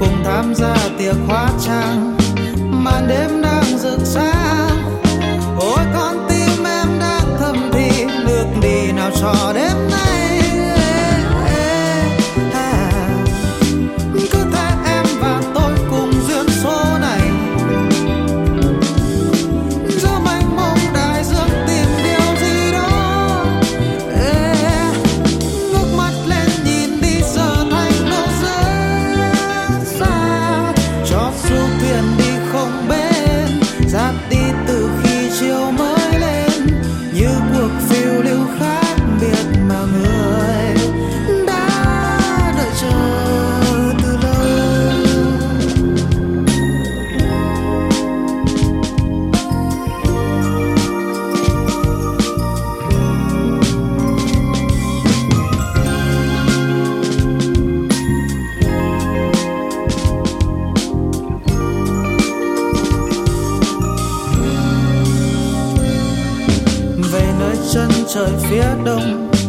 cùng tham gia tiệc hóa trang, màn đêm đang rực sáng. Ôi con tim em đang thầm thì nước đi nào trò đêm nay. Cứ thế em và tôi cùng duyên số này, giữa mênh mông đại dương tìm điều gì đó. Ngước mắt lên nhìn đi giờ thành nơi rất xa, cho dù thuyền đi không bên, dạt đi từ khi chiều mới lên, như cuộc phiêu lưu khác biệt mà người đã đợi chờ từ lâu. Về nơi chân trời phía đông,